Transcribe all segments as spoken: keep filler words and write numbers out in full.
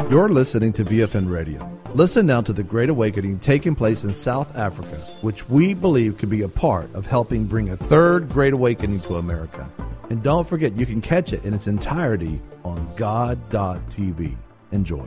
You're listening to V F N Radio. Listen now to the Great Awakening taking place in South Africa, which we believe could be a part of helping bring a third Great Awakening to America. And don't forget, you can catch it in its entirety on God dot T V. Enjoy.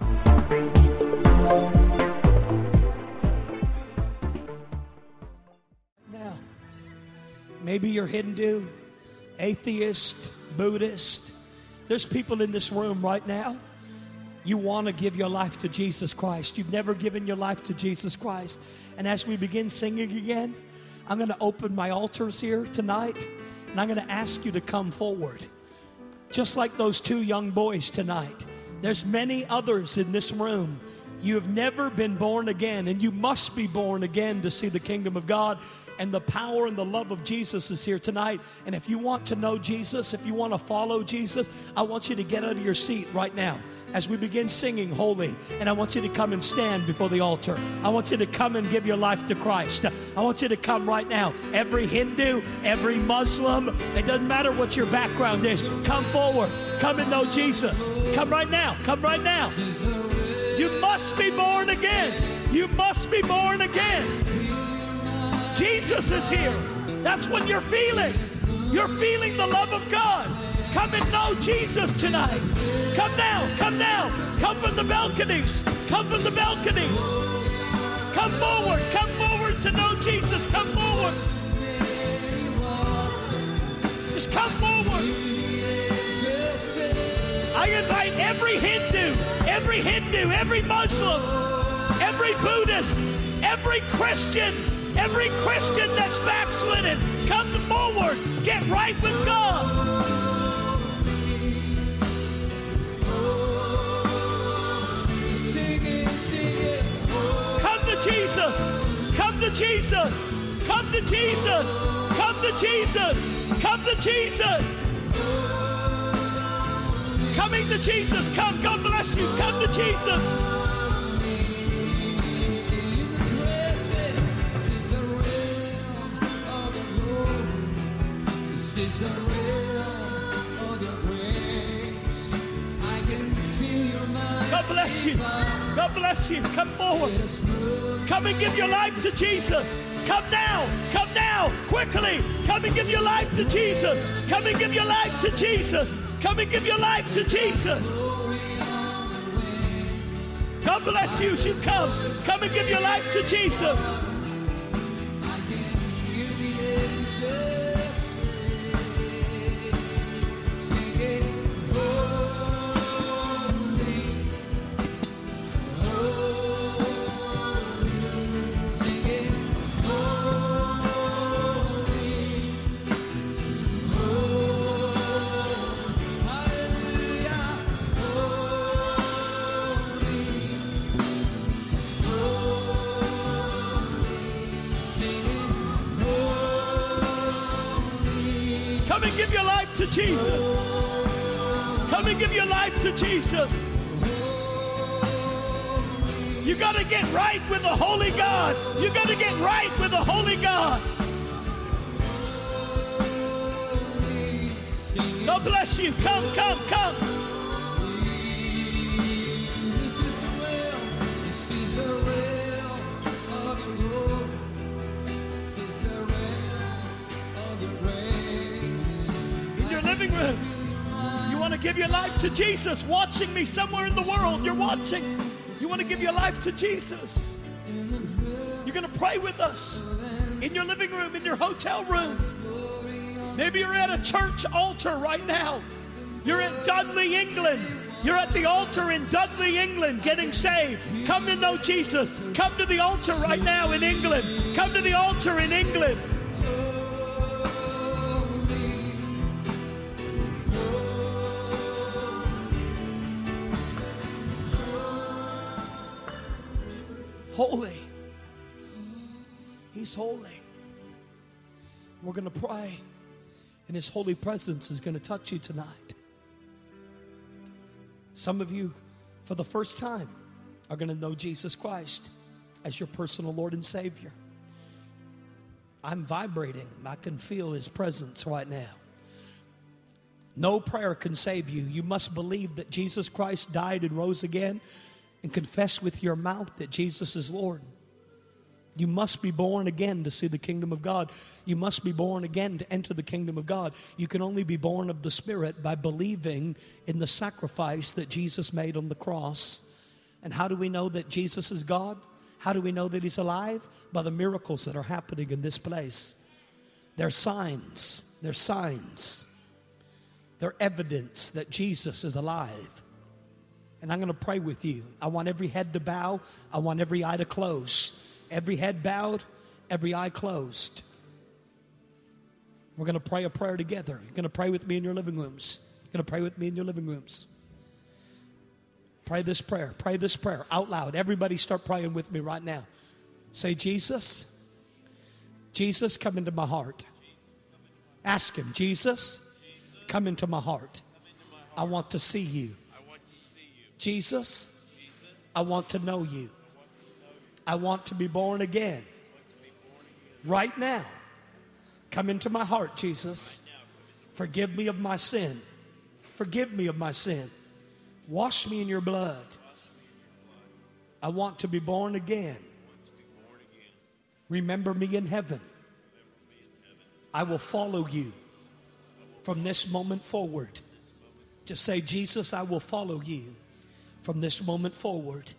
Now, maybe you're Hindu, atheist, Buddhist. There's people in this room right now. You want to give your life to Jesus Christ. You've never given your life to Jesus Christ. And as we begin singing again, I'm going to open my altars here tonight, and I'm going to ask you to come forward. Just like those two young boys tonight. There's many others in this room. You have never been born again, and you must be born again to see the kingdom of God. And the power and the love of Jesus is here tonight. And if you want to know Jesus, if you want to follow Jesus, I want you to get out of your seat right now as we begin singing Holy. And I want you to come and stand before the altar. I want you to come and give your life to Christ. I want you to come right now. Every Hindu, every Muslim, it doesn't matter what your background is. Come forward. Come and know Jesus. Come right now. Come right now. You must be born again. You must be born again. Jesus is here. That's what you're feeling. You're feeling the love of God. Come and know Jesus tonight. Come now. Come now. Come from the balconies. Come from the balconies. Come forward. Come forward to know Jesus. Come forward. Just come forward. I invite every Hindu, every Hindu, every Muslim, every Buddhist, every Christian, every Christian that's backslidden, come forward. Get right with God. Come to Jesus. Come to Jesus. Come to Jesus. Come to Jesus. Come to Jesus. Coming to Jesus. Come. God bless you. Come to Jesus. God bless you. God bless you. Come forward. Come and give your life to Jesus. Come now. Come now. Quickly. Come and give your life to Jesus. Come and give your life to Jesus. Come and give your life to Jesus. God bless you. You come. Come and give your life to Jesus. Come and give your life to Jesus. Come and give your life to Jesus. You got to get right with the Holy God. You got to get right with the Holy God. God bless you. Come, come, come. Living room. You want to give your life to Jesus, watching me somewhere in the world. You're watching. You want to give your life to Jesus. You're going to pray with us in your living room, in your hotel room. Maybe you're at a church altar right now. You're in Dudley, England. You're at the altar in Dudley, England, getting saved. Come to know Jesus. Come to the altar right now in England. Come to the altar in England. Holy. He's holy. We're going to pray, and His holy presence is going to touch you tonight. Some of you, for the first time, are going to know Jesus Christ as your personal Lord and Savior. I'm vibrating. I can feel His presence right now. No prayer can save you. You must believe that Jesus Christ died and rose again and confess with your mouth that Jesus is Lord. You must be born again to see the kingdom of God. You must be born again to enter the kingdom of God. You can only be born of the Spirit by believing in the sacrifice that Jesus made on the cross. And how do we know that Jesus is God? How do we know that He's alive? By the miracles that are happening in this place. They're signs. They're signs. They're evidence that Jesus is alive. And I'm going to pray with you. I want every head to bow. I want every eye to close. Every head bowed, every eye closed. We're going to pray a prayer together. You're going to pray with me in your living rooms. You're going to pray with me in your living rooms. Pray this prayer. Pray this prayer out loud. Everybody start praying with me right now. Say, Jesus, Jesus, come into my heart. Ask Him, Jesus, come into my heart. I want to see you. Jesus, I want to know you. I want to be born again. Right now. Come into my heart, Jesus. Forgive me of my sin. Forgive me of my sin. Wash me in your blood. I want to be born again. Remember me in heaven. I will follow you from this moment forward. Just say, Jesus, I will follow you from this moment forward.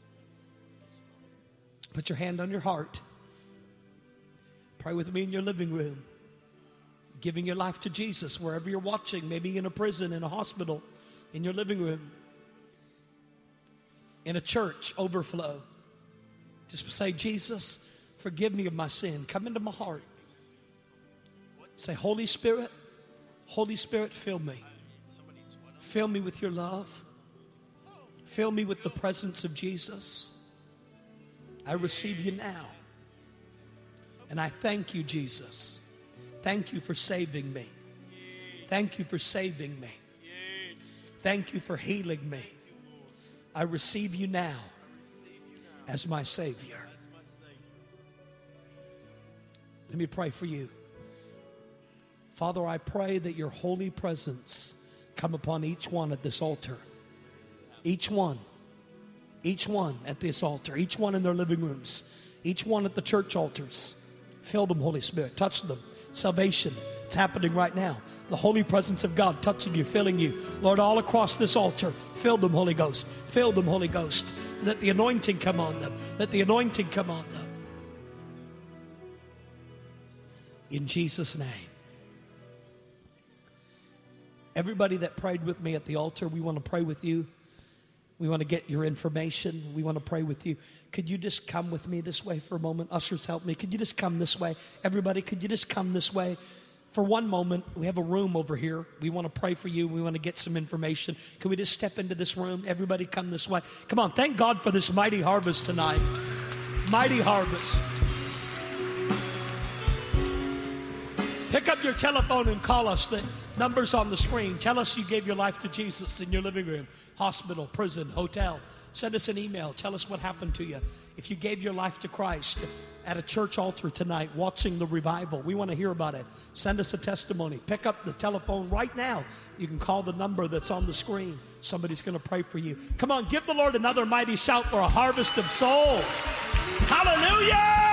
Put your hand on your heart. Pray with me in your living room. Giving your life to Jesus wherever you're watching, maybe in a prison, in a hospital, in your living room, in a church overflow. Just say, Jesus, forgive me of my sin. Come into my heart. Say, Holy Spirit, Holy Spirit, fill me. Fill me with your love. Fill me with the presence of Jesus. I receive you now. And I thank you, Jesus. Thank you for saving me. Thank you for saving me. Thank you for healing me. I receive you now as my Savior. Let me pray for you. Father, I pray that your holy presence come upon each one at this altar. Each one. Each one at this altar. Each one in their living rooms. Each one at the church altars. Fill them, Holy Spirit. Touch them. Salvation. It's happening right now. The holy presence of God touching you, filling you. Lord, all across this altar, fill them, Holy Ghost. Fill them, Holy Ghost. Let the anointing come on them. Let the anointing come on them. In Jesus' name. Everybody that prayed with me at the altar, we want to pray with you. We want to get your information. We want to pray with you. Could you just come with me this way for a moment? Ushers, help me. Could you just come this way? Everybody, could you just come this way? For one moment, we have a room over here. We want to pray for you. We want to get some information. Can we just step into this room? Everybody come this way. Come on, thank God for this mighty harvest tonight. Mighty harvest. Pick up your telephone and call us. The number's on the screen. Tell us you gave your life to Jesus in your living room, hospital, prison, hotel. Send us an email. Tell us what happened to you. If you gave your life to Christ at a church altar tonight, watching the revival, we want to hear about it. Send us a testimony. Pick up the telephone right now. You can call the number that's on the screen. Somebody's going to pray for you. Come on, give the Lord another mighty shout for a harvest of souls. Hallelujah!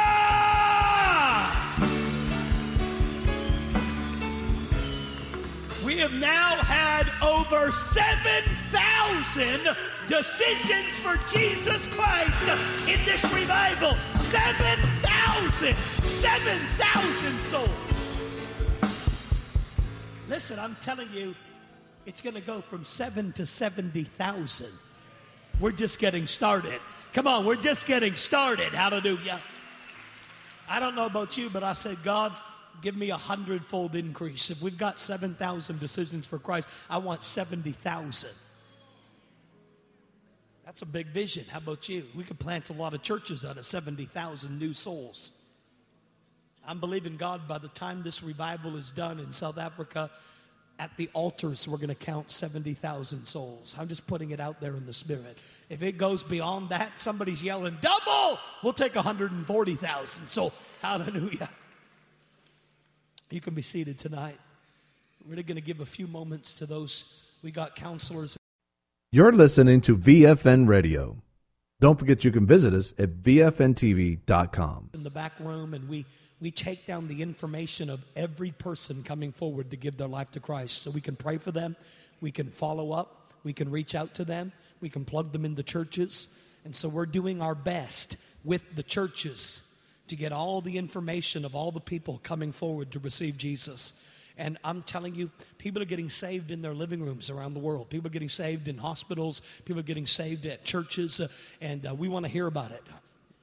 We have now had over seven thousand decisions for Jesus Christ in this revival. seven thousand. seven thousand souls. Listen, I'm telling you, it's going to go from seven to seventy thousand. We're just getting started. Come on, we're just getting started. Hallelujah. I don't know about you, but I said, God, give me a hundredfold increase. If we've got seven thousand decisions for Christ, I want seventy thousand. That's a big vision. How about you? We could plant a lot of churches out of seventy thousand new souls. I'm believing God by the time this revival is done in South Africa, at the altars, we're going to count seventy thousand souls. I'm just putting it out there in the spirit. If it goes beyond that, somebody's yelling, double! We'll take one hundred forty thousand. So, hallelujah. You can be seated tonight. We're really going to give a few moments to those. We got counselors. You're listening to V F N Radio. Don't forget you can visit us at V F N T V dot com. In the back room, and we, we take down the information of every person coming forward to give their life to Christ. So we can pray for them. We can follow up. We can reach out to them. We can plug them into churches. And so we're doing our best with the churches to get all the information of all the people coming forward to receive Jesus. And I'm telling you, people are getting saved in their living rooms around the world. People are getting saved in hospitals. People are getting saved at churches. Uh, and uh, we want to hear about it.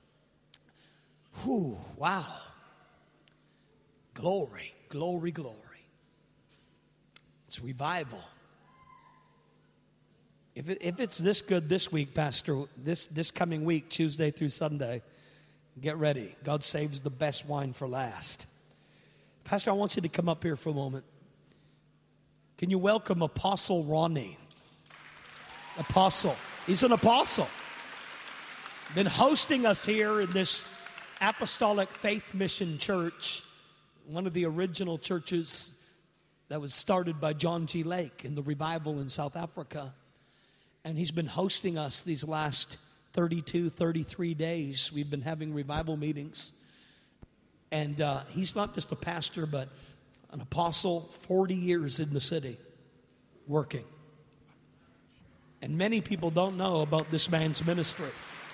Whew, wow. Glory, glory, glory. It's revival. If, it, if it's this good this week, Pastor, this, this coming week, Tuesday through Sunday, get ready. God saves the best wine for last. Pastor, I want you to come up here for a moment. Can you welcome Apostle Ronnie? Apostle. He's an apostle. Been hosting us here in this Apostolic Faith Mission Church, one of the original churches that was started by John G. Lake in the revival in South Africa. And he's been hosting us these last thirty-two, thirty-three days. We've been having revival meetings. And uh, he's not just a pastor, but an apostle, forty years in the city, working. And many people don't know about this man's ministry.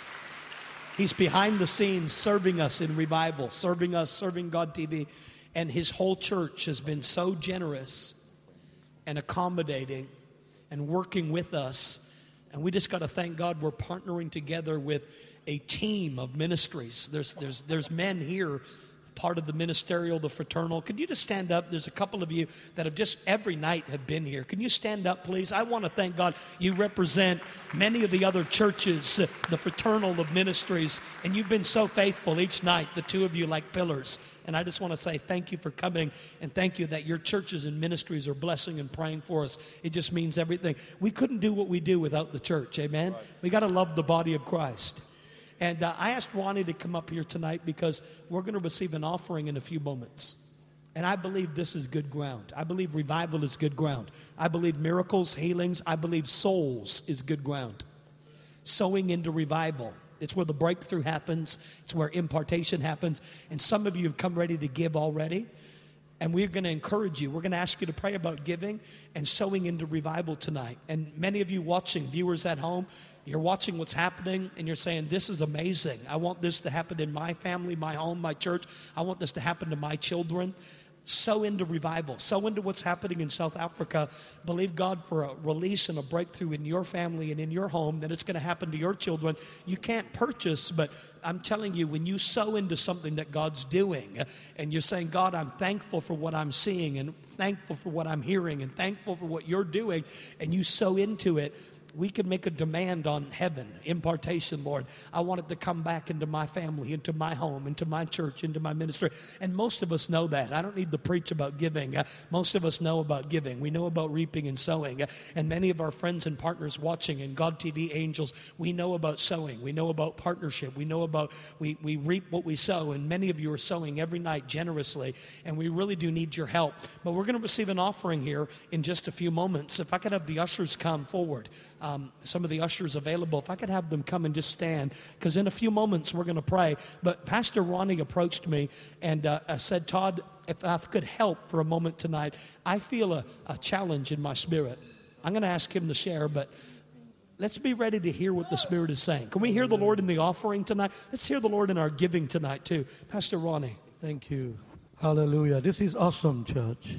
He's behind the scenes serving us in revival, serving us, serving God T V. And his whole church has been so generous and accommodating and working with us. And we just got to thank God we're partnering together with a team of ministries. There's, there's, there's men here, part of the ministerial, the fraternal. Could you just stand up? There's a couple of you that have just every night have been here. Can you stand up, please? I want to thank God you represent many of the other churches, the fraternal of ministries, and you've been so faithful each night, the two of you like pillars. And I just want to say thank you for coming, and thank you that your churches and ministries are blessing and praying for us. It just means everything. We couldn't do what we do without the church, amen? Right. We got to love the body of Christ. And uh, I asked Ronnie to come up here tonight because we're going to receive an offering in a few moments. And I believe this is good ground. I believe revival is good ground. I believe miracles, healings, I believe souls is good ground. Sowing into revival. It's where the breakthrough happens. It's where impartation happens. And some of you have come ready to give already. And we're going to encourage you. We're going to ask you to pray about giving and sowing into revival tonight. And many of you watching, viewers at home, you're watching what's happening and you're saying, this is amazing. I want this to happen in my family, my home, my church. I want this to happen to my children. Sow into revival. Sow into what's happening in South Africa. Believe God for a release and a breakthrough in your family and in your home, that it's going to happen to your children. You can't purchase, but I'm telling you, when you sow into something that God's doing, and you're saying, God, I'm thankful for what I'm seeing, and thankful for what I'm hearing, and thankful for what you're doing, and you sow into it, we can make a demand on heaven, impartation, Lord. I want it to come back into my family, into my home, into my church, into my ministry. And most of us know that. I don't need to preach about giving. Uh, most of us know about giving. We know about reaping and sowing. Uh, and many of our friends and partners watching and God T V angels, we know about sowing. We know about partnership. We know about, we, we reap what we sow. And many of you are sowing every night generously. And we really do need your help. But we're going to receive an offering here in just a few moments. If I could have the ushers come forward. Um, some of the ushers available, if I could have them come and just stand, because in a few moments we're going to pray. But Pastor Ronnie approached me and uh, said, Todd, if I could help for a moment tonight, I feel a, a challenge in my spirit. I'm going to ask him to share, but let's be ready to hear what the Spirit is saying. Can we hear the Lord in the offering tonight? Let's hear the Lord in our giving tonight too. Pastor Ronnie. Thank you. Hallelujah. This is awesome, church.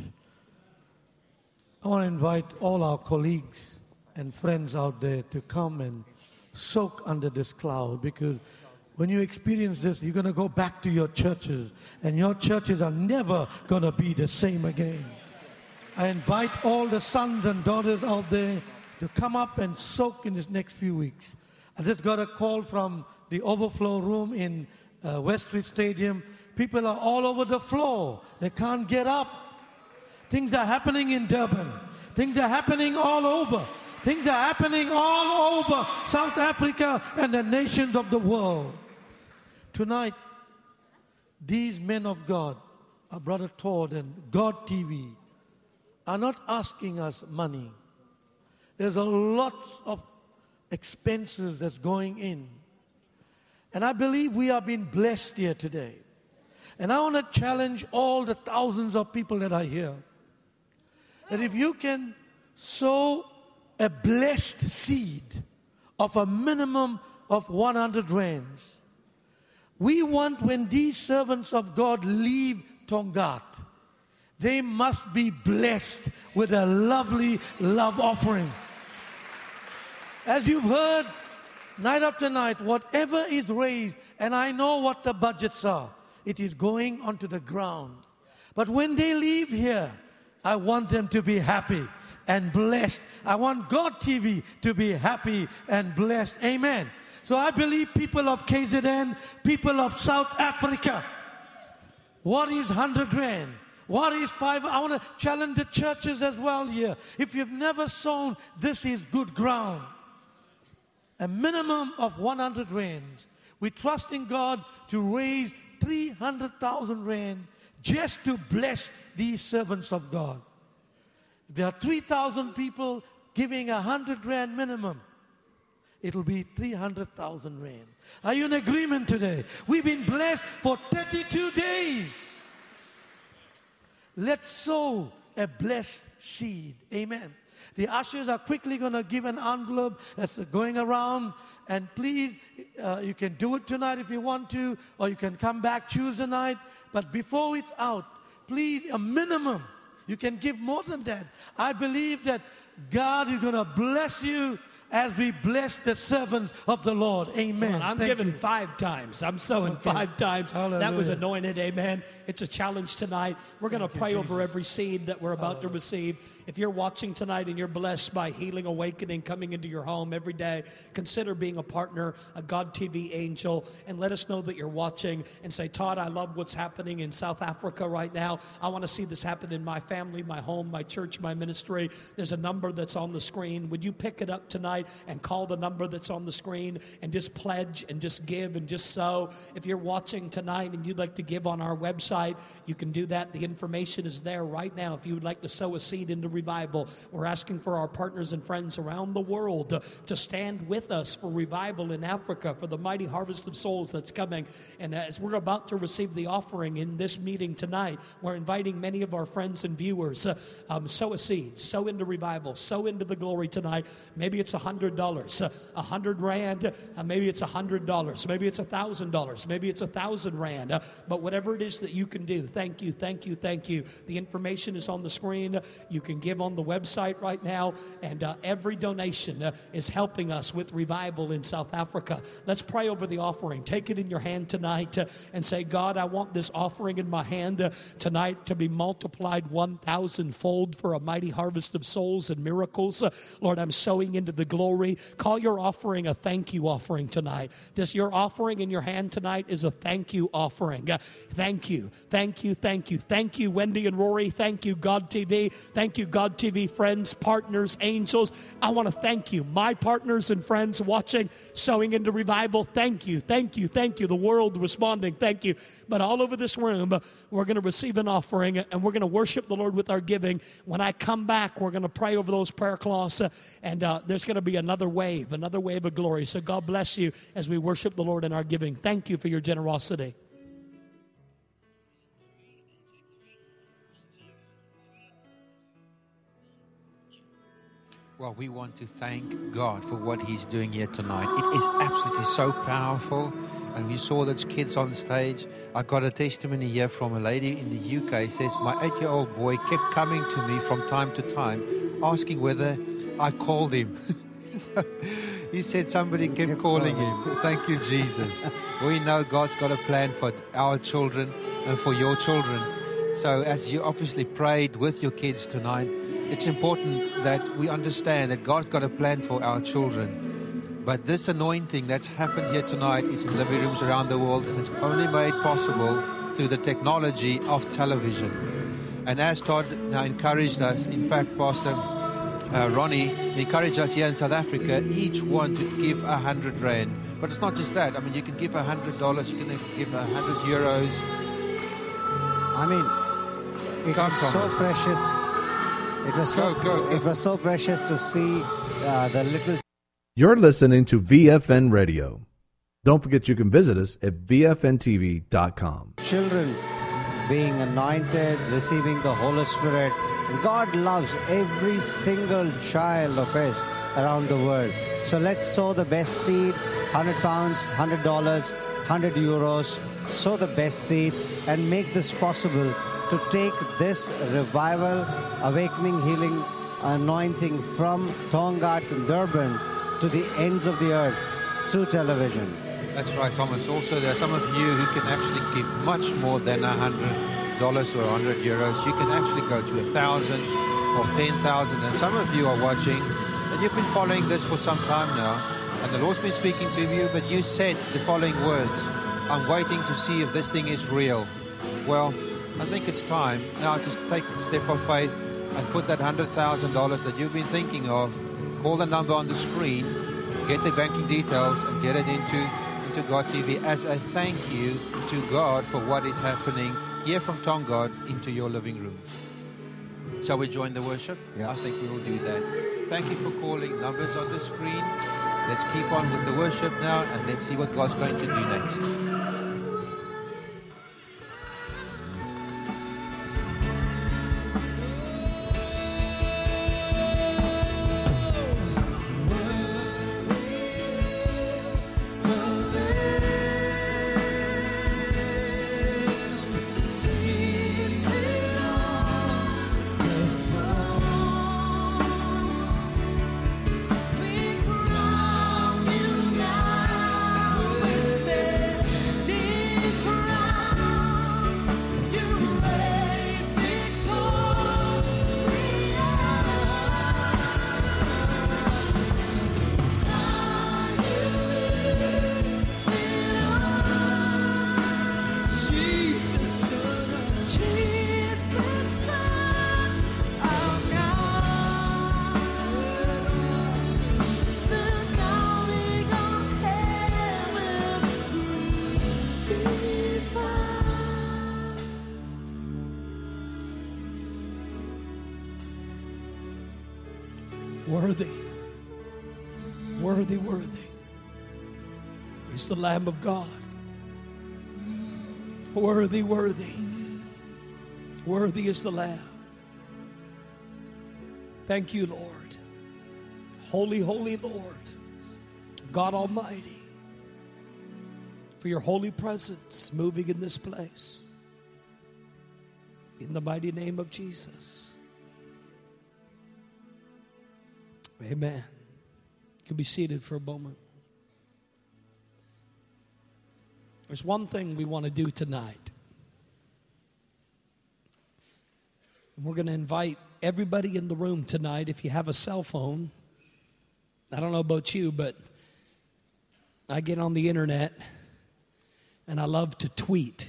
I want to invite all our colleagues and friends out there to come and soak under this cloud, because when you experience this, you're going to go back to your churches, and your churches are never going to be the same again. I invite all the sons and daughters out there to come up and soak in this next few weeks. I just got a call from the overflow room in uh, West Street Stadium. People are all over the floor. They can't get up. Things are happening in Durban. Things are happening all over. Things are happening all over South Africa and the nations of the world. Tonight, these men of God, our brother Todd and God T V, are not asking us money. There's a lot of expenses that's going in. And I believe we are being blessed here today. And I want to challenge all the thousands of people that are here, that if you can sow a blessed seed of a minimum of one hundred rands, we want when these servants of God leave Tongaat, they must be blessed with a lovely love offering. As you've heard night after night, whatever is raised, and I know what the budgets are, it is going onto the ground. But when they leave here, I want them to be happy and blessed. I want God T V to be happy and blessed. Amen. So I believe people of K Z N, people of South Africa, what is one hundred rand? What is five? I want to challenge the churches as well here. If you've never sown, this is good ground. A minimum of one hundred rands. We trust in God to raise three hundred thousand rand just to bless these servants of God. There are three thousand people giving a one hundred rand minimum. It'll be three hundred thousand rand. Are you in agreement today? We've been blessed for thirty-two days. Let's sow a blessed seed. Amen. The ushers are quickly going to give an envelope that's going around. And please, uh, you can do it tonight if you want to, or you can come back Tuesday night. But before it's out, please, a minimum. You can give more than that. I believe that God is going to bless you as we bless the servants of the Lord. Amen. I'm Thank giving you. five times. I'm sowing Okay. five times. Hallelujah. That was anointed. Amen. It's a challenge tonight. We're going to Thank you, pray over Jesus. every seed that we're about to receive. If you're watching tonight and you're blessed by Healing Awakening coming into your home every day, consider being a partner, a God T V angel, and let us know that you're watching and say, Todd, I love what's happening in South Africa right now. I want to see this happen in my family, my home, my church, my ministry. There's a number that's on the screen. Would you pick it up tonight and call the number that's on the screen and just pledge and just give and just sow? If you're watching tonight and you'd like to give on our website, you can do that. The information is there right now. If you would like to sow a seed into revival, we're asking for our partners and friends around the world to, to stand with us for revival in Africa, for the mighty harvest of souls that's coming. And as we're about to receive the offering in this meeting tonight, we're inviting many of our friends and viewers, uh, um, sow a seed, sow into revival, sow into the glory tonight. Maybe it's one hundred dollars, a uh, hundred rand, uh, maybe it's one hundred dollars, maybe it's one thousand dollars, maybe it's one thousand rand, uh, but whatever it is that you can do, thank you, thank you, thank you. The information is on the screen. You can give on the website right now, and uh, every donation uh, is helping us with revival in South Africa. Let's pray over the offering. Take it in your hand tonight uh, and say, God, I want this offering in my hand uh, tonight to be multiplied one thousand fold for a mighty harvest of souls and miracles. Uh, Lord, I'm sowing into the glory. Call your offering a thank you offering tonight. This your offering in your hand tonight is a thank you offering. Uh, thank you, thank you, thank you, thank you, Wendy and Rory. Thank you, God T V. Thank you, God T V friends, partners, angels. I want to thank you, my partners and friends watching, sowing into revival. Thank you, thank you, thank you. The world responding, thank you. But all over this room, we're going to receive an offering, and we're going to worship the Lord with our giving. When I come back, we're going to pray over those prayer cloths, uh, and uh, there's going to be another wave, another wave of glory. So God bless you as we worship the Lord in our giving. Thank you for your generosity. Well, we want to thank God for what He's doing here tonight. It is absolutely so powerful. And we saw those kids on stage. I got a testimony here from a lady in the U K. Says, my eight-year-old boy kept coming to me from time to time, asking whether I called him. So he said somebody kept, kept calling him. him. Thank you, Jesus. We know God's got a plan for our children and for your children. So as you obviously prayed with your kids tonight, it's important that we understand that God's got a plan for our children. But this anointing that's happened here tonight is in living rooms around the world, and it's only made possible through the technology of television. And as Todd now encouraged us, in fact, Pastor uh, Ronnie encouraged us here in South Africa, each one to give a hundred rand. But it's not just that. I mean, you can give a hundred dollars, you can give a hundred euros. I mean, it Come, is so Thomas. precious. It was so Go, go, go. It was so precious to see uh, the little. You're listening to V F N Radio. Don't forget you can visit us at V F N T V dot com. Children being anointed, receiving the Holy Spirit. And God loves every single child of His around the world. So let's sow the best seed, one hundred pounds, one hundred dollars, one hundred euros. Sow the best seed and make this possible to take this revival, awakening, healing, anointing from Tonga to Durban to the ends of the earth through television. That's right, Thomas. Also, there are some of you who can actually give much more than one hundred dollars or one hundred euros. You can actually go to one thousand or ten thousand. And some of you are watching, and you've been following this for some time now, and the Lord's been speaking to you, but you said the following words: I'm waiting to see if this thing is real. Well, I think it's time now to take a step of faith and put that one hundred thousand dollars that you've been thinking of, call the number on the screen, get the banking details, and get it into to God T V as a thank you to God for what is happening here from Tonga into your living room. Shall we join the worship? Yeah. I think we will do that. Thank you for calling. Numbers on the screen. Let's keep on with the worship now, and let's see what God's going to do next. Worthy, worthy, worthy is the Lamb of God. Worthy, worthy, worthy is the Lamb. Thank you, Lord. Holy, holy Lord, God Almighty, for your holy presence moving in this place. In the mighty name of Jesus. Amen. You can be seated for a moment. There's one thing we want to do tonight. We're going to invite everybody in the room tonight. If you have a cell phone, I don't know about you, but I get on the internet and I love to tweet.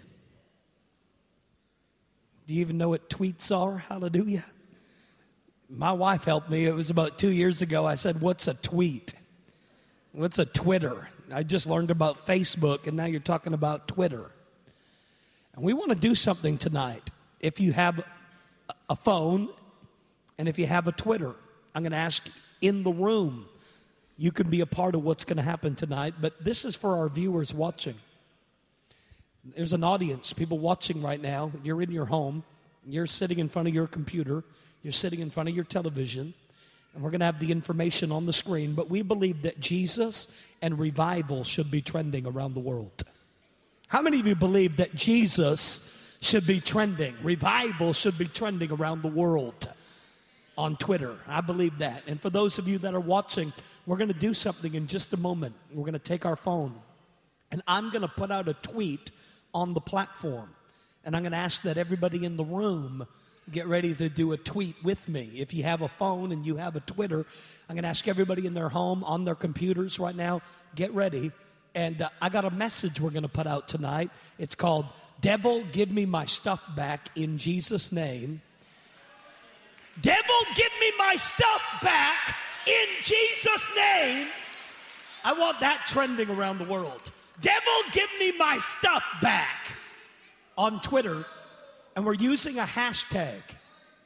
Do you even know what tweets are? Hallelujah. My wife helped me. It was about two years ago. I said, what's a tweet? What's a Twitter? I just learned about Facebook, and now you're talking about Twitter. And we want to do something tonight. If you have a phone and if you have a Twitter, I'm going to ask in the room. You can be a part of what's going to happen tonight, but this is for our viewers watching. There's an audience, people watching right now. You're in your home. You're sitting in front of your computer. You're sitting in front of your television, and we're going to have the information on the screen, but we believe that Jesus and revival should be trending around the world. How many of you believe that Jesus should be trending? Revival should be trending around the world on Twitter. I believe that. And for those of you that are watching, we're going to do something in just a moment. We're going to take our phone, and I'm going to put out a tweet on the platform, and I'm going to ask that everybody in the room get ready to do a tweet with me. If you have a phone and you have a Twitter, I'm going to ask everybody in their home, on their computers right now, get ready. And uh, I got a message we're going to put out tonight. It's called, Devil, Give Me My Stuff Back in Jesus' Name. Devil, give me my stuff back in Jesus' name. I want that trending around the world. Devil, give me my stuff back on Twitter. And we're using a hashtag.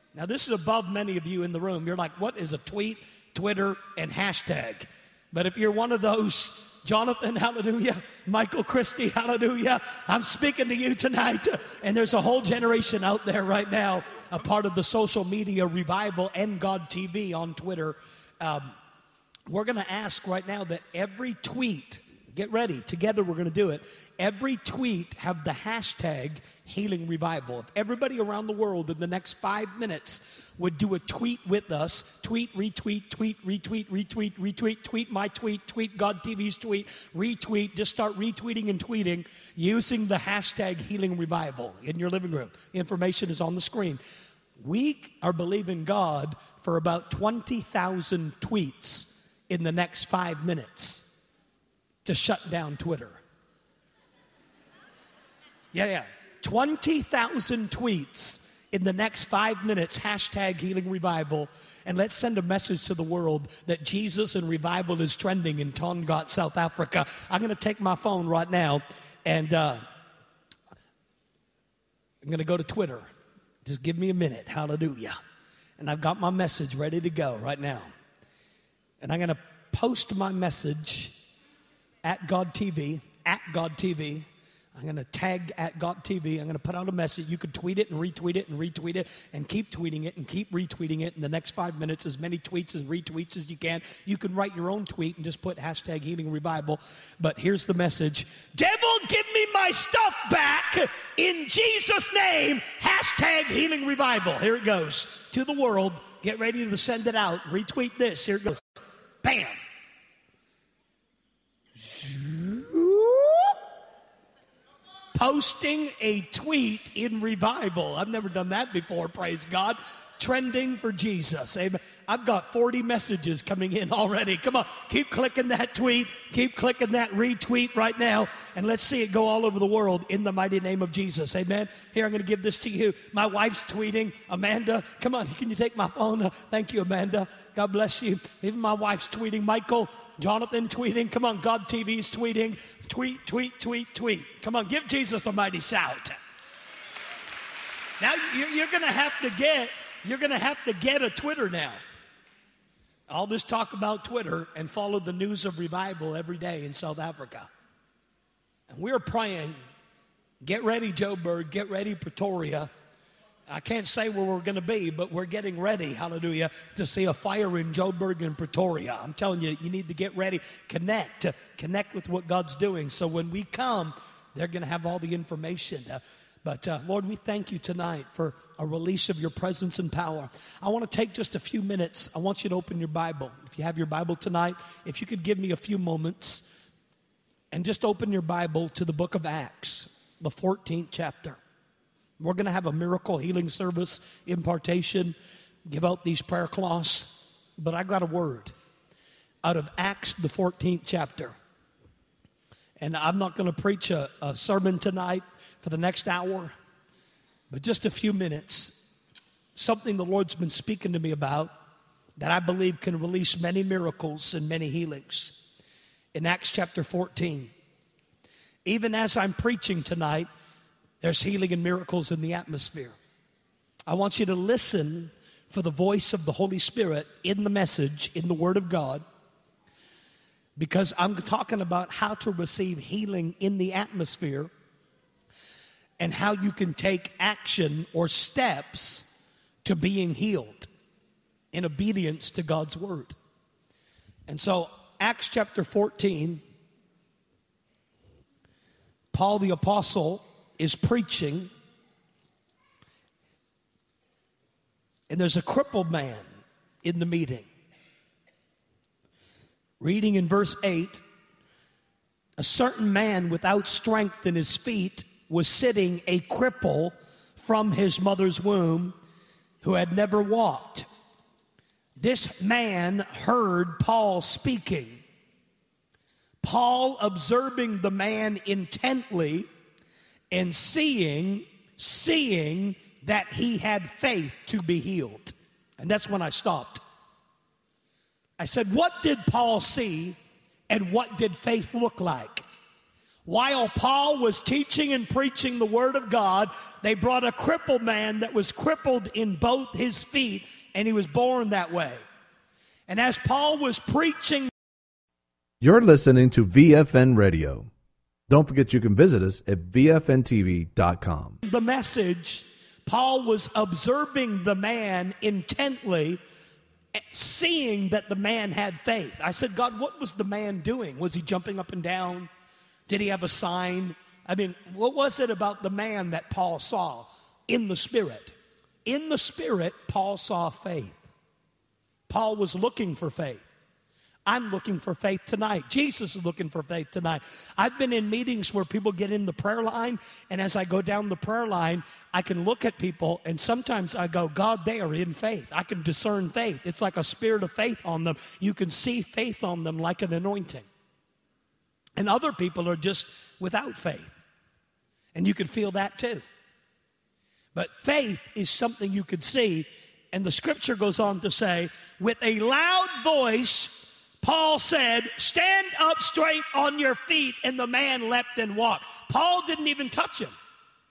Now, this is above many of you in the room. You're like, what is a tweet, Twitter, and hashtag? But if you're one of those, Jonathan, hallelujah, Michael Christie, hallelujah, I'm speaking to you tonight. And there's a whole generation out there right now, a part of the social media revival and God T V on Twitter. Um, we're going to ask right now that every tweet, get ready, together we're going to do it, every tweet have the hashtag Healing Revival. If everybody around the world in the next five minutes would do a tweet with us, tweet, retweet, tweet, retweet, retweet, retweet, tweet my tweet, tweet God T V's tweet, retweet, just start retweeting and tweeting using the hashtag Healing Revival in your living room. Information is on the screen. We are believing God for about twenty thousand tweets in the next five minutes to shut down Twitter. Yeah, yeah. twenty thousand tweets in the next five minutes, hashtag Healing Revival. And let's send a message to the world that Jesus and revival is trending in Tongaat, South Africa. I'm going to take my phone right now and uh, I'm going to go to Twitter. Just give me a minute. Hallelujah. And I've got my message ready to go right now. And I'm going to post my message at God T V, at God T V. I'm going to tag at God T V. I'm going to put out a message. You can tweet it and retweet it and retweet it and keep tweeting it and keep retweeting it in the next five minutes, as many tweets and retweets as you can. You can write your own tweet and just put hashtag Healing Revival. But here's the message. Devil, give me my stuff back in Jesus' name. Hashtag Healing Revival. Here it goes to the world. Get ready to send it out. Retweet this. Here it goes. Bam. Posting a tweet in revival. I've never done that before, praise God. Trending for Jesus. Amen. I've got forty messages coming in already. Come on, keep clicking that tweet. Keep clicking that retweet right now. And let's see it go all over the world in the mighty name of Jesus. Amen. Here, I'm going to give this to you. My wife's tweeting. Amanda, come on, can you take my phone? Uh, thank you, Amanda. God bless you. Even my wife's tweeting. Michael, Jonathan tweeting. Come on, God T V's tweeting. Tweet, tweet, tweet, tweet. Come on, give Jesus a mighty shout. Now, you're going to have to get... You're going to have to get a Twitter now. All this talk about Twitter and follow the news of revival every day in South Africa. And we're praying, get ready, Joburg, get ready, Pretoria. I can't say where we're going to be, but we're getting ready, hallelujah, to see a fire in Joburg and Pretoria. I'm telling you, you need to get ready, connect, connect with what God's doing. So when we come, they're going to have all the information. Uh, But, uh, Lord, we thank you tonight for a release of your presence and power. I want to take just a few minutes. I want you to open your Bible. If you have your Bible tonight, if you could give me a few moments and just open your Bible to the book of Acts, the fourteenth chapter. We're going to have a miracle healing service, impartation, give out these prayer cloths. But I got a word out of Acts, the fourteenth chapter. And I'm not going to preach a, a sermon tonight for the next hour, but just a few minutes, something the Lord's been speaking to me about that I believe can release many miracles and many healings. In Acts chapter fourteen, even as I'm preaching tonight, there's healing and miracles in the atmosphere. I want you to listen for the voice of the Holy Spirit in the message, in the Word of God, because I'm talking about how to receive healing in the atmosphere and how you can take action or steps to being healed in obedience to God's word. And so, Acts chapter fourteen, Paul the apostle is preaching, and there's a crippled man in the meeting. Reading in verse eight, a certain man without strength in his feet was sitting, a cripple from his mother's womb, who had never walked. This man heard Paul speaking. Paul, observing the man intently and seeing, seeing that he had faith to be healed. And that's when I stopped. I said, what did Paul see and what did faith look like? While Paul was teaching and preaching the Word of God, they brought a crippled man that was crippled in both his feet, and he was born that way. And as Paul was preaching... You're listening to V F N Radio. Don't forget you can visit us at V F N T V dot com. The message, Paul was observing the man intently, seeing that the man had faith. I said, God, what was the man doing? Was he jumping up and down? Did he have a sign? I mean, what was it about the man that Paul saw in the Spirit? In the Spirit, Paul saw faith. Paul was looking for faith. I'm looking for faith tonight. Jesus is looking for faith tonight. I've been in meetings where people get in the prayer line, and as I go down the prayer line, I can look at people, and sometimes I go, God, they are in faith. I can discern faith. It's like a spirit of faith on them. You can see faith on them like an anointing. And other people are just without faith. And you can feel that too. But faith is something you could see. And the scripture goes on to say, with a loud voice, Paul said, stand up straight on your feet. And the man leapt and walked. Paul didn't even touch him.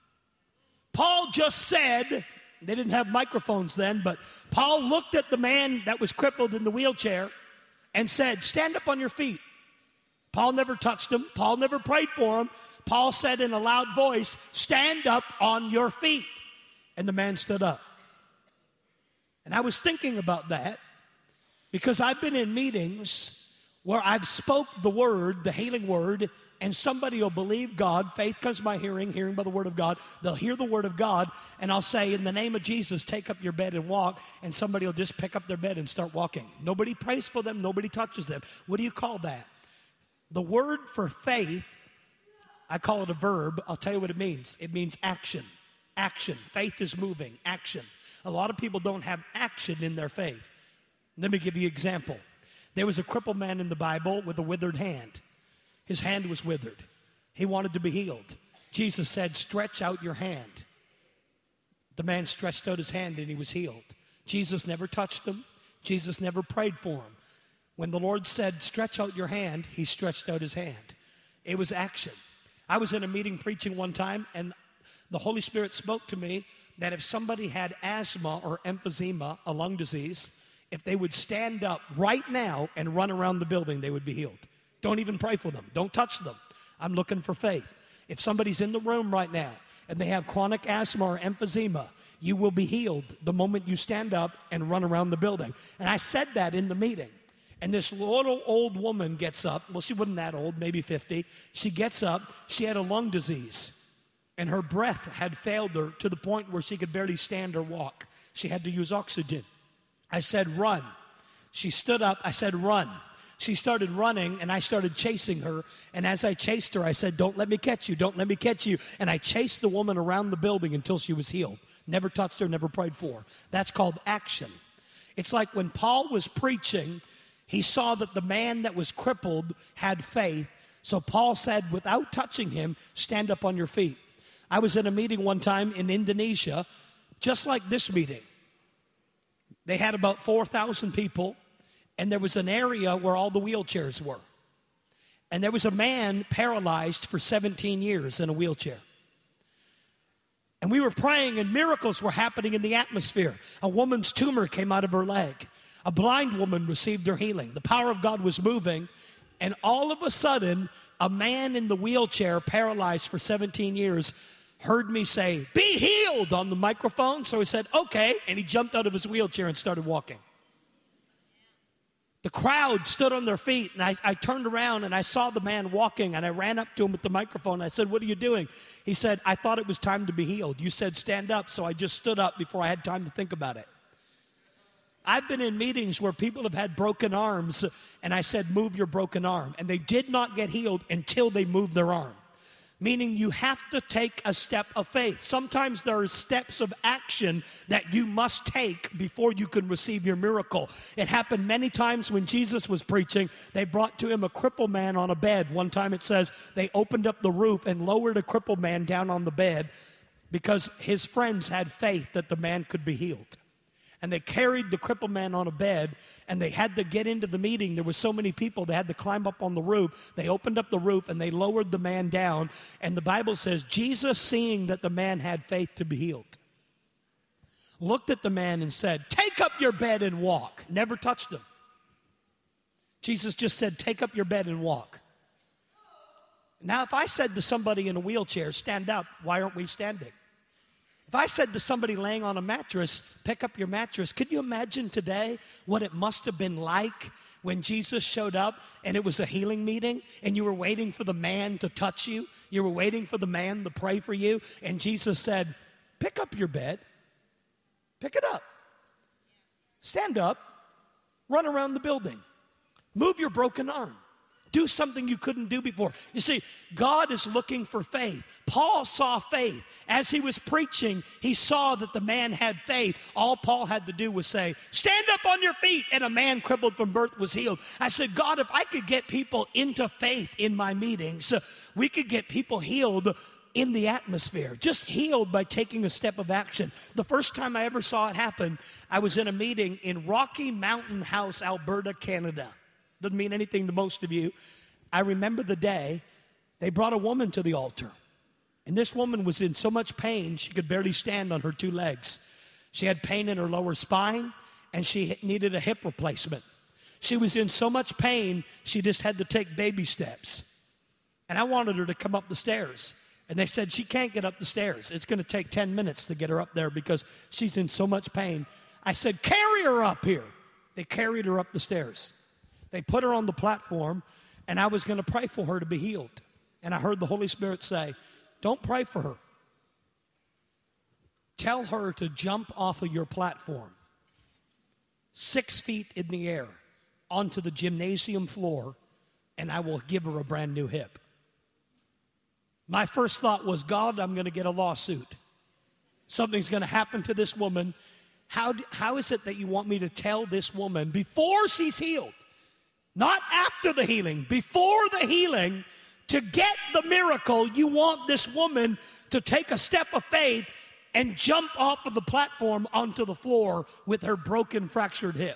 Paul just said, they didn't have microphones then, but Paul looked at the man that was crippled in the wheelchair and said, stand up on your feet. Paul never touched him. Paul never prayed for him. Paul said in a loud voice, stand up on your feet. And the man stood up. And I was thinking about that because I've been in meetings where I've spoke the word, the healing word, and somebody will believe God. Faith comes by hearing, hearing by the word of God. They'll hear the word of God, and I'll say, in the name of Jesus, take up your bed and walk, and somebody will just pick up their bed and start walking. Nobody prays for them. Nobody touches them. What do you call that? The word for faith, I call it a verb. I'll tell you what it means. It means action. Action. Faith is moving. Action. A lot of people don't have action in their faith. Let me give you an example. There was a crippled man in the Bible with a withered hand. His hand was withered. He wanted to be healed. Jesus said, stretch out your hand. The man stretched out his hand and he was healed. Jesus never touched him. Jesus never prayed for him. When the Lord said, stretch out your hand, he stretched out his hand. It was action. I was in a meeting preaching one time, and the Holy Spirit spoke to me that if somebody had asthma or emphysema, a lung disease, if they would stand up right now and run around the building, they would be healed. Don't even pray for them. Don't touch them. I'm looking for faith. If somebody's in the room right now and they have chronic asthma or emphysema, you will be healed the moment you stand up and run around the building. And I said that in the meeting. And this little old woman gets up. Well, she wasn't that old, maybe fifty. She gets up. She had a lung disease. And her breath had failed her to the point where she could barely stand or walk. She had to use oxygen. I said, run. She stood up. I said, run. She started running, and I started chasing her. And as I chased her, I said, don't let me catch you. Don't let me catch you. And I chased the woman around the building until she was healed. Never touched her, never prayed for her. That's called action. It's like when Paul was preaching, he saw that the man that was crippled had faith. So Paul said, without touching him, stand up on your feet. I was in a meeting one time in Indonesia, just like this meeting. They had about four thousand people, and there was an area where all the wheelchairs were. And there was a man paralyzed for seventeen years in a wheelchair. And we were praying, and miracles were happening in the atmosphere. A woman's tumor came out of her leg. A blind woman received her healing. The power of God was moving, and all of a sudden, a man in the wheelchair, paralyzed for seventeen years, heard me say, be healed on the microphone. So he said, okay, and he jumped out of his wheelchair and started walking. The crowd stood on their feet, and I, I turned around, and I saw the man walking, and I ran up to him with the microphone. I said, what are you doing? He said, I thought it was time to be healed. You said stand up, so I just stood up before I had time to think about it. I've been in meetings where people have had broken arms, and I said, move your broken arm. And they did not get healed until they moved their arm. Meaning you have to take a step of faith. Sometimes there are steps of action that you must take before you can receive your miracle. It happened many times when Jesus was preaching. They brought to him a crippled man on a bed. One time it says they opened up the roof and lowered a crippled man down on the bed because his friends had faith that the man could be healed. And they carried the crippled man on a bed, and they had to get into the meeting. There were so many people, they had to climb up on the roof. They opened up the roof, and they lowered the man down. And the Bible says, Jesus, seeing that the man had faith to be healed, looked at the man and said, take up your bed and walk. Never touched him. Jesus just said, take up your bed and walk. Now, if I said to somebody in a wheelchair, stand up, why aren't we standing? If I said to somebody laying on a mattress, pick up your mattress, could you imagine today what it must have been like when Jesus showed up and it was a healing meeting and you were waiting for the man to touch you? You were waiting for the man to pray for you, and Jesus said, pick up your bed, pick it up, stand up, run around the building, move your broken arm. Do something you couldn't do before. You see, God is looking for faith. Paul saw faith. As he was preaching, he saw that the man had faith. All Paul had to do was say, stand up on your feet, and a man crippled from birth was healed. I said, God, if I could get people into faith in my meetings, we could get people healed in the atmosphere, just healed by taking a step of action. The first time I ever saw it happen, I was in a meeting in Rocky Mountain House, Alberta, Canada. Doesn't mean anything to most of you. I remember the day they brought a woman to the altar. And this woman was in so much pain, she could barely stand on her two legs. She had pain in her lower spine, and she needed a hip replacement. She was in so much pain, she just had to take baby steps. And I wanted her to come up the stairs. And they said, she can't get up the stairs. It's going to take ten minutes to get her up there because she's in so much pain. I said, carry her up here. They carried her up the stairs. They put her on the platform, and I was going to pray for her to be healed. And I heard the Holy Spirit say, don't pray for her. Tell her to jump off of your platform, six feet in the air, onto the gymnasium floor, and I will give her a brand new hip. My first thought was, God, I'm going to get a lawsuit. Something's going to happen to this woman. How, how is it that you want me to tell this woman before she's healed? Not after the healing, before the healing, to get the miracle, you want this woman to take a step of faith and jump off of the platform onto the floor with her broken, fractured hip.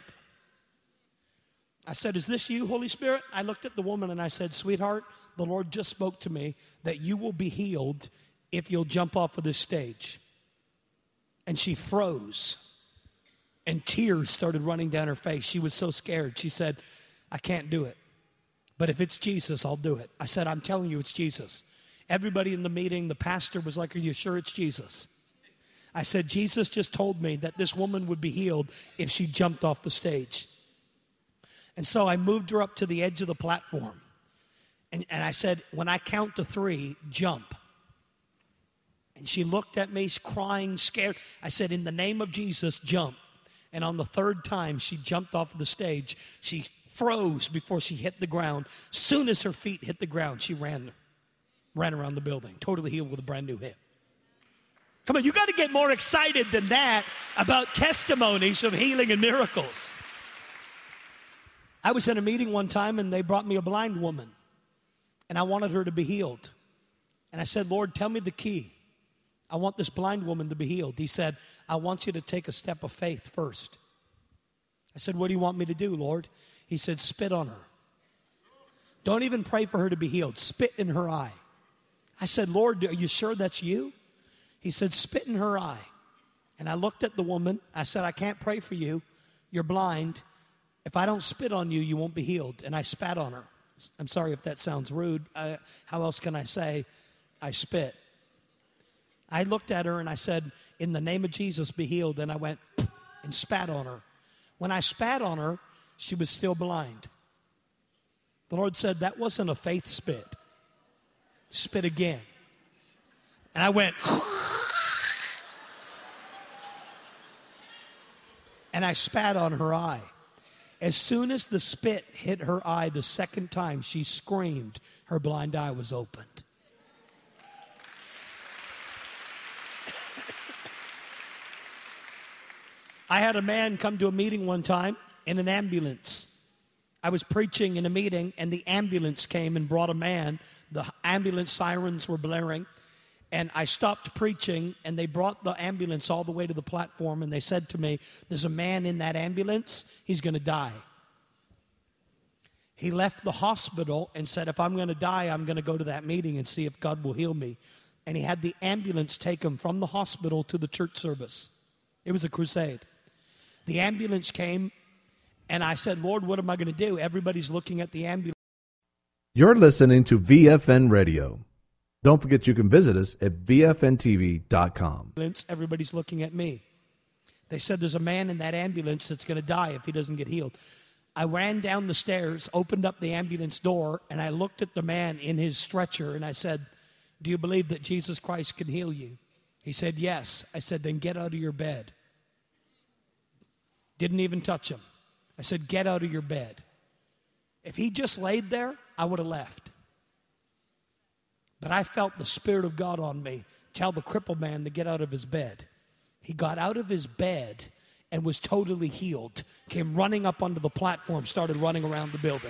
I said, is this you, Holy Spirit? I looked at the woman and I said, sweetheart, the Lord just spoke to me that you will be healed if you'll jump off of this stage. And she froze, and tears started running down her face. She was so scared. She said, I can't do it. But if it's Jesus, I'll do it. I said, I'm telling you, it's Jesus. Everybody in the meeting, the pastor was like, are you sure it's Jesus? I said, Jesus just told me that this woman would be healed if she jumped off the stage. And so I moved her up to the edge of the platform. And, and I said, when I count to three, jump. And she looked at me, crying, scared. I said, in the name of Jesus, jump. And on the third time she jumped off the stage, she froze before she hit the ground. Soon as her feet hit the ground, she ran, ran around the building, totally healed with a brand new hip. Come on, you got to get more excited than that about testimonies of healing and miracles. I was in a meeting one time, and they brought me a blind woman, and I wanted her to be healed. And I said, Lord, tell me the key. I want this blind woman to be healed. He said, I want you to take a step of faith first. I said, what do you want me to do, Lord? He said, spit on her. Don't even pray for her to be healed. Spit in her eye. I said, Lord, are you sure that's you? He said, spit in her eye. And I looked at the woman. I said, I can't pray for you. You're blind. If I don't spit on you, you won't be healed. And I spat on her. I'm sorry if that sounds rude. I, how else can I say I spit? I looked at her and I said, in the name of Jesus, be healed. And I went and spat on her. When I spat on her, she was still blind. The Lord said, that wasn't a faith spit. Spit again. And I went, and I spat on her eye. As soon as the spit hit her eye the second time, she screamed. Her blind eye was opened. I had a man come to a meeting one time in an ambulance. I was preaching in a meeting, and the ambulance came and brought a man. The ambulance sirens were blaring, And I stopped preaching, and they brought the ambulance all the way to the platform, and they said to me, there's a man in that ambulance, he's going to die. He left the hospital and said, if I'm going to die, I'm going to go to that meeting and see if God will heal me. And he had the ambulance take him from the hospital to the church service. It was a crusade. The ambulance came, and I said, Lord, what am I going to do? Everybody's looking at the ambulance. You're listening to V F N Radio. Don't forget you can visit us at V F N T V dot com. Everybody's looking at me. They said there's a man in that ambulance that's going to die if he doesn't get healed. I ran down the stairs, opened up the ambulance door, and I looked at the man in his stretcher, and I said, do you believe that Jesus Christ can heal you? He said, yes. I said, then get out of your bed. Didn't even touch him. I said, get out of your bed. If he just laid there, I would have left. But I felt the Spirit of God on me tell the crippled man to get out of his bed. He got out of his bed and was totally healed. Came running up onto the platform, started running around the building.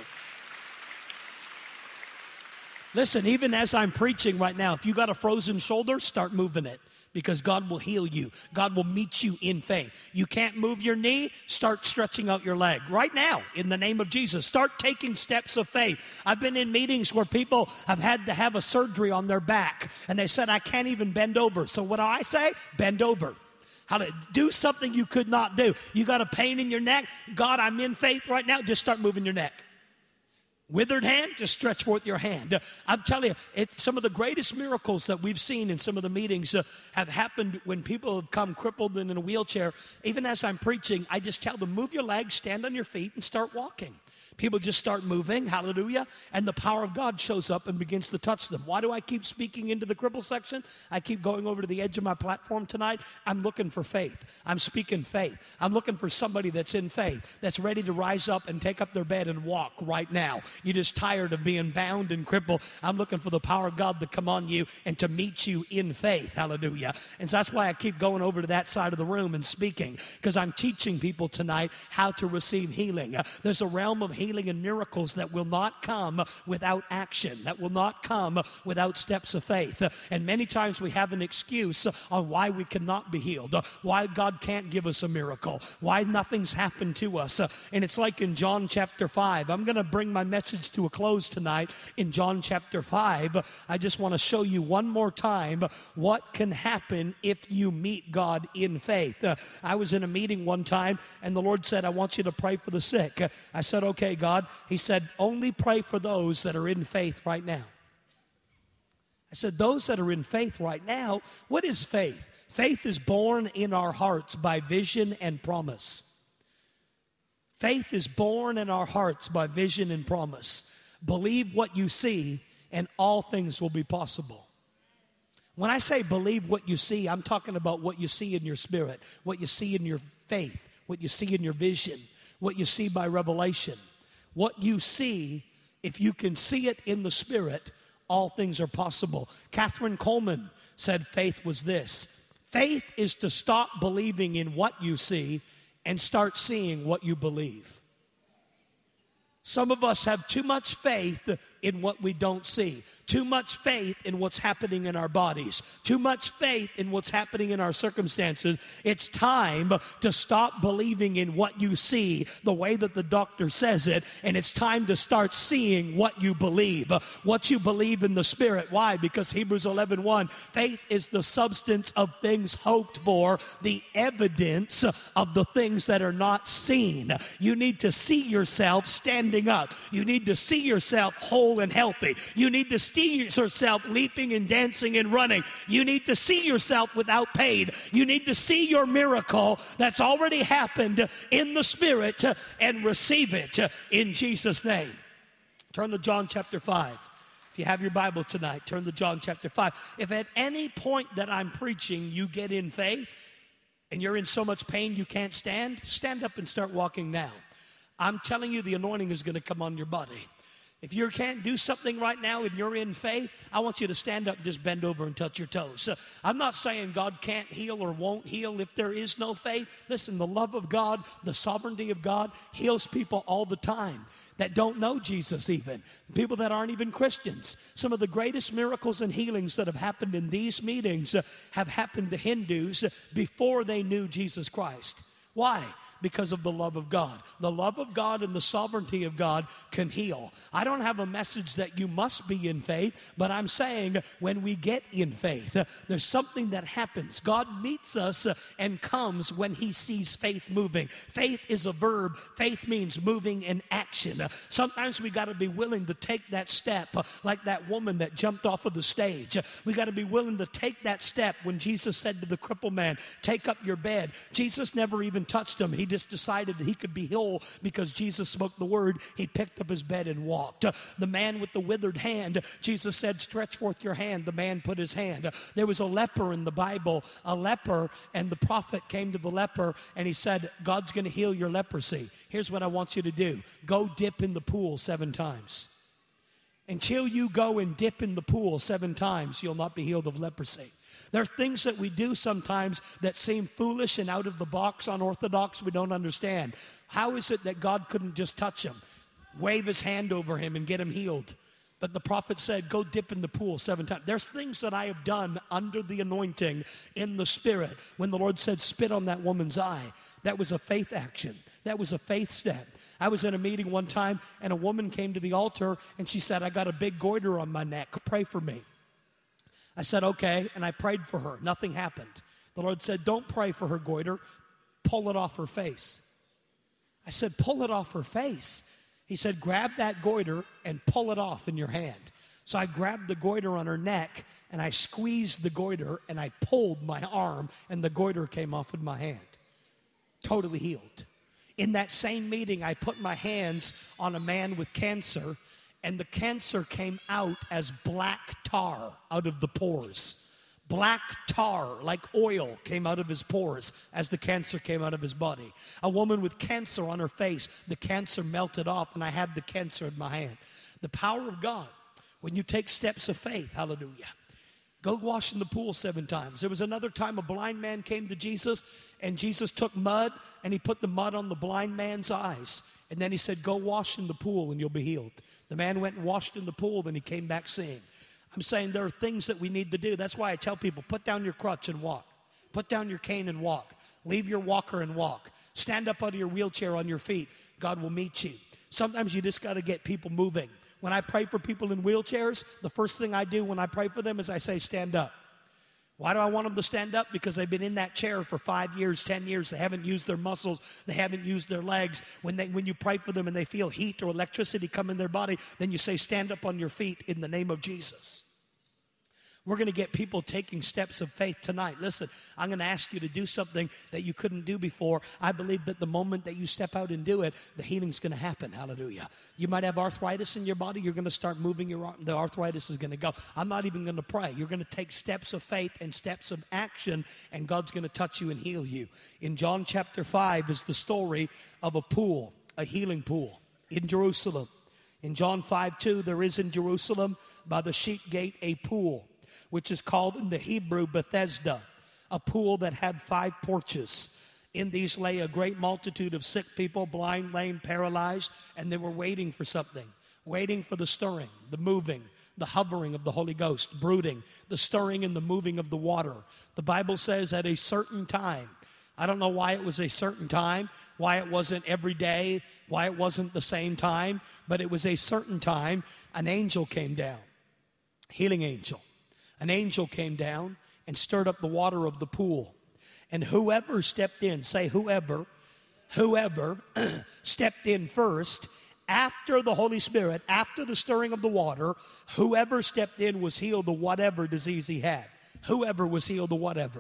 Listen, even as I'm preaching right now, if you got a frozen shoulder, start moving it. Because God will heal you. God will meet you in faith. You can't move your knee, start stretching out your leg. Right now, in the name of Jesus, start taking steps of faith. I've been in meetings where people have had to have a surgery on their back, and they said, I can't even bend over. So what do I say? Bend over. How to do something you could not do. You got a pain in your neck? God, I'm in faith right now. Just start moving your neck. Withered hand, just stretch forth your hand. I'm telling you, it's some of the greatest miracles that we've seen in some of the meetings uh, have happened when people have come crippled and in a wheelchair. Even as I'm preaching, I just tell them, move your legs, stand on your feet, and start walking. People just start moving, hallelujah, and the power of God shows up and begins to touch them. Why do I keep speaking into the cripple section? I keep going over to the edge of my platform tonight. I'm looking for faith. I'm speaking faith. I'm looking for somebody that's in faith, that's ready to rise up and take up their bed and walk right now. You're just tired of being bound and crippled. I'm looking for the power of God to come on you and to meet you in faith, hallelujah. And so that's why I keep going over to that side of the room and speaking, because I'm teaching people tonight how to receive healing. Uh, there's a realm of healing healing and miracles that will not come without action, that will not come without steps of faith. And many times we have an excuse on why we cannot be healed, why God can't give us a miracle, why nothing's happened to us. And it's like in John chapter five. I'm going to bring my message to a close tonight in John chapter five. I just want to show you one more time what can happen if you meet God in faith. Uh, I was in a meeting one time, and the Lord said, I want you to pray for the sick. Uh, I said, okay, God. He said, only pray for those that are in faith right now. I said, those that are in faith right now, what is faith? Faith is born in our hearts by vision and promise. Faith is born in our hearts by vision and promise. Believe what you see, and all things will be possible. When I say believe what you see, I'm talking about what you see in your spirit, what you see in your faith, what you see in your vision, what you see by revelation. What you see, if you can see it in the spirit, all things are possible. Catherine Coleman said faith was this. Faith is to stop believing in what you see and start seeing what you believe. Some of us have too much faith in what we don't see. Too much faith in what's happening in our bodies. Too much faith in what's happening in our circumstances. It's time to stop believing in what you see the way that the doctor says it, and it's time to start seeing what you believe. What you believe in the Spirit. Why? Because Hebrews eleven one, faith is the substance of things hoped for, the evidence of the things that are not seen. You need to see yourself standing up. You need to see yourself whole and healthy. You need to see yourself leaping and dancing and running. You need to see yourself without pain. You need to see your miracle that's already happened in the Spirit and receive it in Jesus' name. Turn to John chapter five. If you have your Bible tonight, turn to John chapter five. If at any point that I'm preaching you get in faith and you're in so much pain you can't stand, stand up and start walking now. I'm telling you, the anointing is going to come on your body. If you can't do something right now and you're in faith, I want you to stand up, just bend over and touch your toes. Uh, I'm not saying God can't heal or won't heal if there is no faith. Listen, the love of God, the sovereignty of God heals people all the time that don't know Jesus even. People that aren't even Christians. Some of the greatest miracles and healings that have happened in these meetings uh, have happened to Hindus before they knew Jesus Christ. Why? Because of the love of God. The love of God and the sovereignty of God can heal. I don't have a message that you must be in faith, but I'm saying when we get in faith, uh, there's something that happens. God meets us uh, and comes when He sees faith moving. Faith is a verb. Faith means moving in action. Uh, sometimes we got to be willing to take that step, uh, like that woman that jumped off of the stage. Uh, we got to be willing to take that step when Jesus said to the crippled man, take up your bed. Jesus never even touched him. He just decided that he could be healed because Jesus spoke the word. He picked up his bed and walked. Uh, the man with the withered hand, Jesus said, stretch forth your hand. The man put his hand. Uh, there was a leper in the Bible, a leper, and the prophet came to the leper and he said, God's going to heal your leprosy. Here's what I want you to do. Go dip in the pool seven times. Until you go and dip in the pool seven times, you'll not be healed of leprosy. There are things that we do sometimes that seem foolish and out of the box, unorthodox, we don't understand. How is it that God couldn't just touch him, wave his hand over him and get him healed? But the prophet said, go dip in the pool seven times. There's things that I have done under the anointing in the Spirit. When the Lord said, spit on that woman's eye, that was a faith action. That was a faith step. I was in a meeting one time and a woman came to the altar and she said, I got a big goiter on my neck. Pray for me. I said, okay, and I prayed for her. Nothing happened. The Lord said, don't pray for her goiter. Pull it off her face. I said, pull it off her face. He said, grab that goiter and pull it off in your hand. So I grabbed the goiter on her neck, and I squeezed the goiter, and I pulled my arm, and the goiter came off in my hand. Totally healed. In that same meeting, I put my hands on a man with cancer, and the cancer came out as black tar out of the pores. Black tar, like oil, came out of his pores as the cancer came out of his body. A woman with cancer on her face, the cancer melted off, and I had the cancer in my hand. The power of God, when you take steps of faith, hallelujah. Go wash in the pool seven times. There was another time a blind man came to Jesus, and Jesus took mud, and he put the mud on the blind man's eyes. And then he said, go wash in the pool, and you'll be healed. The man went and washed in the pool, then he came back seeing. I'm saying there are things that we need to do. That's why I tell people, put down your crutch and walk. Put down your cane and walk. Leave your walker and walk. Stand up out of your wheelchair on your feet. God will meet you. Sometimes you just got to get people moving. When I pray for people in wheelchairs, the first thing I do when I pray for them is I say, stand up. Why do I want them to stand up? Because they've been in that chair for five years, ten years. They haven't used their muscles. They haven't used their legs. When they, when you pray for them and they feel heat or electricity come in their body, then you say, stand up on your feet in the name of Jesus. We're going to get people taking steps of faith tonight. Listen, I'm going to ask you to do something that you couldn't do before. I believe that the moment that you step out and do it, the healing's going to happen. Hallelujah. You might have arthritis in your body. You're going to start moving your arm. The arthritis is going to go. I'm not even going to pray. You're going to take steps of faith and steps of action, and God's going to touch you and heal you. In John chapter five is the story of a pool, a healing pool in Jerusalem. In John five two, there is in Jerusalem by the sheep gate a pool, which is called in the Hebrew Bethesda, a pool that had five porches. In these lay a great multitude of sick people, blind, lame, paralyzed, and they were waiting for something, waiting for the stirring, the moving, the hovering of the Holy Ghost, brooding, the stirring and the moving of the water. The Bible says at a certain time, I don't know why it was a certain time, why it wasn't every day, why it wasn't the same time, but it was a certain time, an angel came down, healing angel. An angel came down and stirred up the water of the pool. And whoever stepped in, say whoever, whoever stepped in first, after the Holy Spirit, after the stirring of the water, whoever stepped in was healed of whatever disease he had. Whoever was healed of whatever.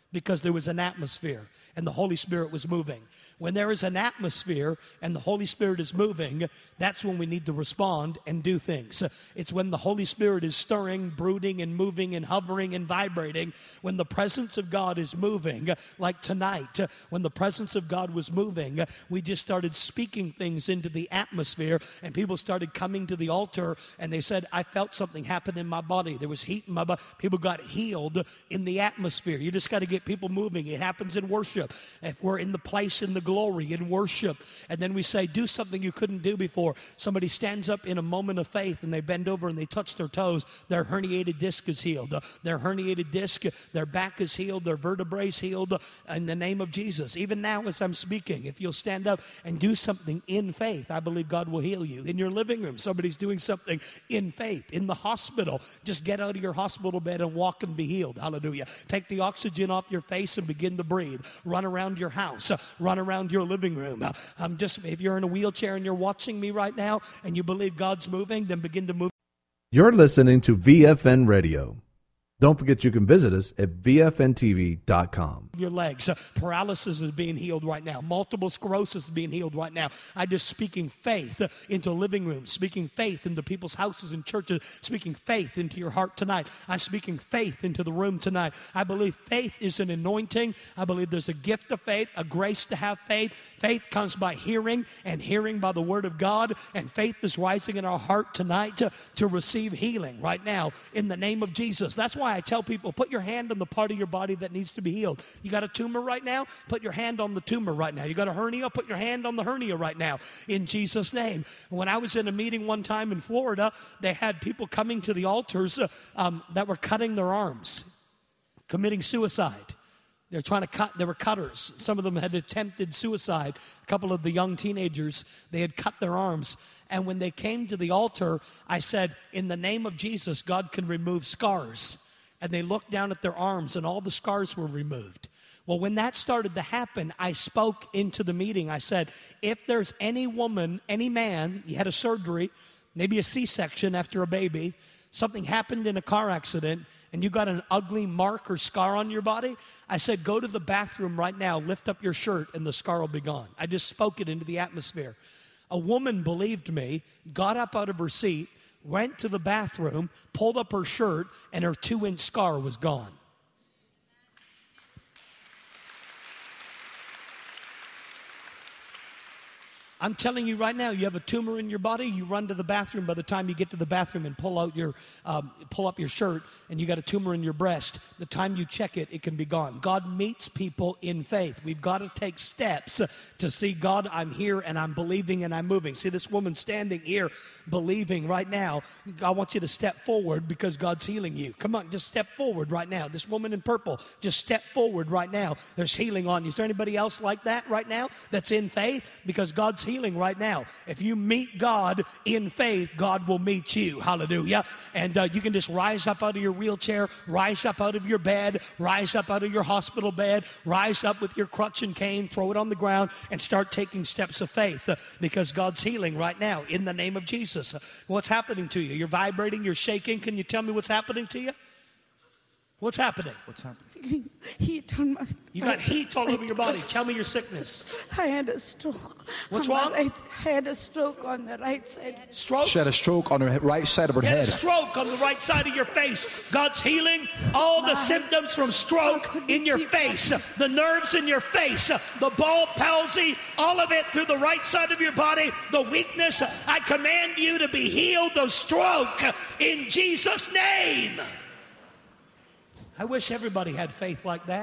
because there was an atmosphere and the Holy Spirit was moving. When there is an atmosphere and the Holy Spirit is moving, that's when we need to respond and do things. It's when the Holy Spirit is stirring, brooding, and moving, and hovering, and vibrating. When the presence of God is moving, like tonight, when the presence of God was moving, we just started speaking things into the atmosphere, and people started coming to the altar, and they said, I felt something happen in my body. There was heat in my body. People got healed in the atmosphere. You just got to get people moving. It happens in worship. If we're in the place in the glory in worship, and then we say, do something you couldn't do before. Somebody stands up in a moment of faith, and they bend over and they touch their toes. Their herniated disc is healed. Their herniated disc, their back is healed. Their vertebrae is healed in the name of Jesus. Even now as I'm speaking, if you'll stand up and do something in faith, I believe God will heal you. In your living room, somebody's doing something in faith. In the hospital, just get out of your hospital bed and walk and be healed. Hallelujah. Take the oxygen off your face and begin to breathe. Run around your house. Run around your living room. I'm just, if you're in a wheelchair and you're watching me right now and you believe God's moving, then begin to move. You're listening to V F N Radio. Don't forget you can visit us at V F N T V dot com. Your legs. Uh, paralysis is being healed right now. Multiple sclerosis is being healed right now. I just speaking faith uh, into living rooms, speaking faith into people's houses and churches, speaking faith into your heart tonight. I'm speaking faith into the room tonight. I believe faith is an anointing. I believe there's a gift of faith, a grace to have faith. Faith comes by hearing, and hearing by the word of God, and faith is rising in our heart tonight to, to receive healing right now in the name of Jesus. That's why I tell people, put your hand on the part of your body that needs to be healed. You got a tumor right now? Put your hand on the tumor right now. You got a hernia? Put your hand on the hernia right now in Jesus' name. When I was in a meeting one time in Florida, they had people coming to the altars uh, um, that were cutting their arms, committing suicide. They're trying to cut. They were cutters. Some of them had attempted suicide. A couple of the young teenagers, they had cut their arms. And when they came to the altar, I said, in the name of Jesus, God can remove scars. And they looked down at their arms, and all the scars were removed. Well, when that started to happen, I spoke into the meeting. I said, if there's any woman, any man, you had a surgery, maybe a C-section after a baby, something happened in a car accident, and you got an ugly mark or scar on your body, I said, go to the bathroom right now, lift up your shirt, and the scar will be gone. I just spoke it into the atmosphere. A woman believed me, got up out of her seat, went to the bathroom, pulled up her shirt, and her two-inch scar was gone. I'm telling you right now, you have a tumor in your body, you run to the bathroom. By the time you get to the bathroom and pull out your, um, pull up your shirt, and you got a tumor in your breast, the time you check it, it can be gone. God meets people in faith. We've got to take steps to see, God, I'm here, and I'm believing, and I'm moving. See this woman standing here believing right now. I want you to step forward because God's healing you. Come on, just step forward right now. This woman in purple, just step forward right now. There's healing on you. Is there anybody else like that right now that's in faith? Because God's healing right now. If you meet God in faith, God will meet you. Hallelujah. And uh, you can just rise up out of your wheelchair, rise up out of your bed, rise up out of your hospital bed, rise up with your crutch and cane, throw it on the ground, and start taking steps of faith uh, because God's healing right now in the name of Jesus. Uh, what's happening to you? You're vibrating, you're shaking. Can you tell me what's happening to you? What's happening? What's happening? Feeling heat on my. You got heat all over your body. Tell me your sickness. I had a stroke. What's on wrong? my Right, I had a stroke on the right side. Stroke? She had a stroke on her right side of her You had head. a stroke on the right side of your face. God's healing all the symptoms from stroke in your face, the nerves in your face, the ball palsy, all of it through the right side of your body, the weakness. I command you to be healed of stroke in Jesus' name. I wish everybody had faith like that.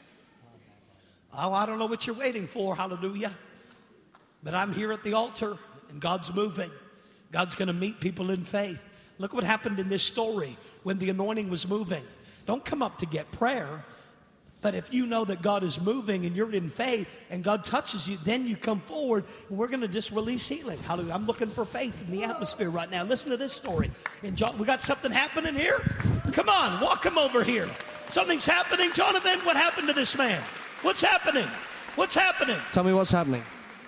Oh, I don't know what you're waiting for, hallelujah. But I'm here at the altar, and God's moving. God's going to meet people in faith. Look what happened in this story when the anointing was moving. Don't come up to get prayer. But if you know that God is moving and you're in faith and God touches you, then you come forward and we're going to just release healing. Hallelujah. I'm looking for faith in the atmosphere right now. Listen to this story. In John, we got something happening here? Come on, walk him over here. Something's happening. Jonathan, what happened to this man? What's happening? What's happening? Tell me what's happening.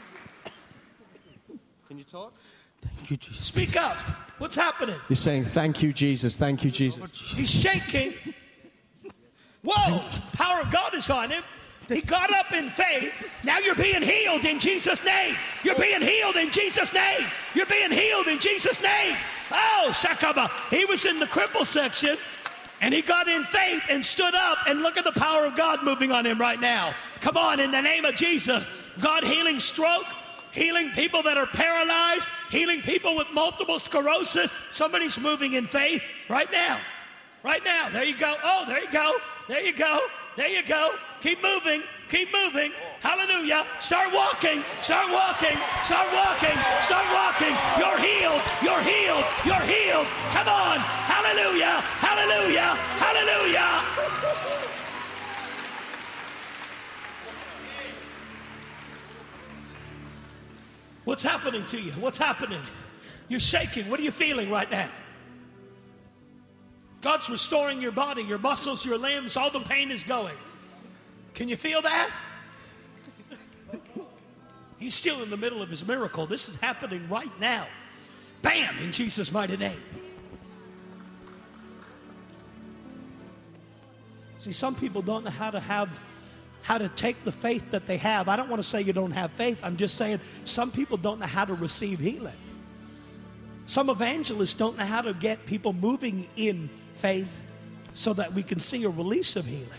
Can you talk? Thank you, Jesus. Speak up. What's happening? You're saying, thank you, Jesus, thank you, Jesus. He's shaking. Whoa, power of God is on him. He got up in faith. Now you're being healed in Jesus' name. You're being healed in Jesus' name. You're being healed in Jesus' name. Oh, Shakaba. He was in the cripple section, and he got in faith and stood up, and look at the power of God moving on him right now. Come on, in the name of Jesus. God healing stroke, healing people that are paralyzed, healing people with multiple sclerosis. Somebody's moving in faith right now. Right now. There you go. Oh, there you go. There you go. There you go. Keep moving. Keep moving. Hallelujah. Start walking. Start walking. Start walking. Start walking. You're healed. You're healed. You're healed. Come on. Hallelujah. Hallelujah. Hallelujah. What's happening to you? What's happening? You're shaking. What are you feeling right now? God's restoring your body, your muscles, your limbs. All the pain is going. Can you feel that? He's still in the middle of his miracle. This is happening right now. Bam! In Jesus' mighty name. See, some people don't know how to have, how to take the faith that they have. I don't want to say you don't have faith. I'm just saying some people don't know how to receive healing. Some evangelists don't know how to get people moving in faith so that we can see a release of healing.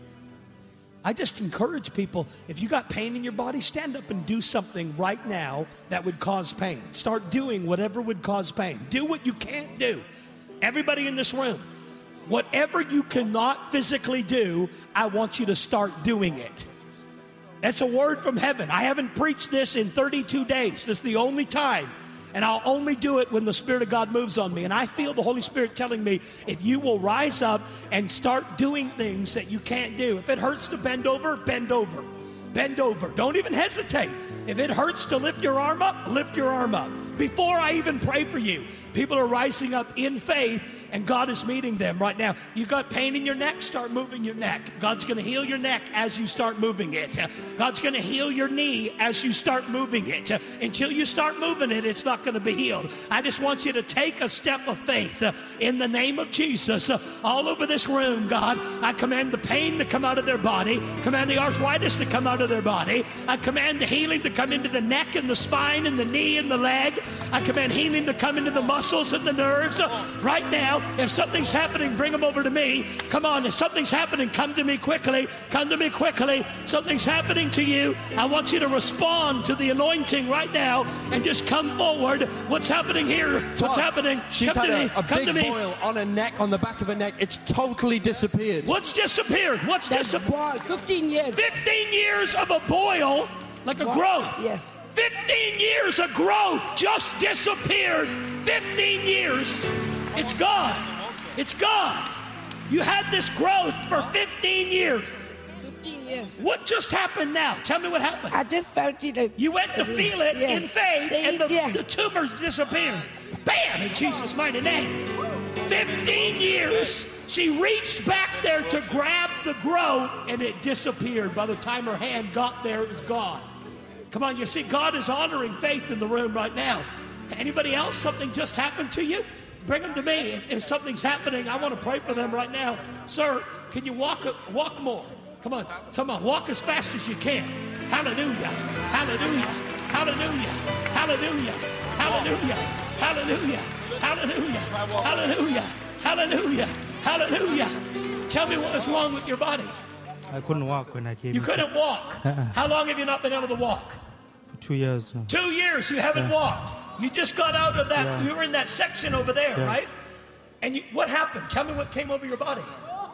I just encourage people, if you got pain in your body, stand up and do something right now that would cause pain. Start doing whatever would cause pain. Do what you can't do. Everybody in this room, whatever you cannot physically do, I want you to start doing it. That's a word from heaven. I haven't preached this in thirty-two days. This is the only time. And I'll only do it when the Spirit of God moves on me. And I feel the Holy Spirit telling me, if you will rise up and start doing things that you can't do. If it hurts to bend over, bend over. Bend over. Don't even hesitate. If it hurts to lift your arm up, lift your arm up. Before I even pray for you, people are rising up in faith, and God is meeting them right now. You got pain in your neck, start moving your neck. God's going to heal your neck as you start moving it. God's going to heal your knee as you start moving it. Until you start moving it, it's not going to be healed. I just want you to take a step of faith in the name of Jesus. All over this room, God, I command the pain to come out of their body, command the arthritis to come out of their body. I command the healing to come into the neck and the spine and the knee and the leg. I command healing to come into the muscles and the nerves. Right now, if something's happening, bring them over to me. Come on, if something's happening, come to me quickly. Come to me quickly. Something's happening to you. I want you to respond to the anointing right now and just come forward. What's happening here? What's happening? She's come had to a, me. a come big to me. boil on her neck, on the back of her neck. It's totally disappeared. What's disappeared? What's disappeared? fifteen years. fifteen years of a boil, like a growth. Yes. fifteen years of growth just disappeared. fifteen years. It's gone. It's gone. You had this growth for fifteen years. fifteen years. What just happened now? Tell me what happened. I just felt it. You went to feel it Yeah. in faith, They- and the, yeah. the tumors disappeared. Bam! In Jesus' mighty name. fifteen years. She reached back there to grab the growth, and it disappeared. By the time her hand got there, it was gone. Come on, you see, God is honoring faith in the room right now. Anybody else, something just happened to you? Bring them to me. If, if something's happening, I want to pray for them right now. Sir, can you walk walk more? Come on, come on, walk as fast as you can. Hallelujah, hallelujah, hallelujah, hallelujah, hallelujah, hallelujah, hallelujah, hallelujah, hallelujah, hallelujah. Tell me what was wrong with your body. I couldn't walk when I came. You couldn't walk. How long have you not been able to walk? For two years now. Two years you haven't Yeah. walked. You just got out of that. Yeah. You were in that section over there, Yeah. right? And you, what happened? Tell me what came over your body.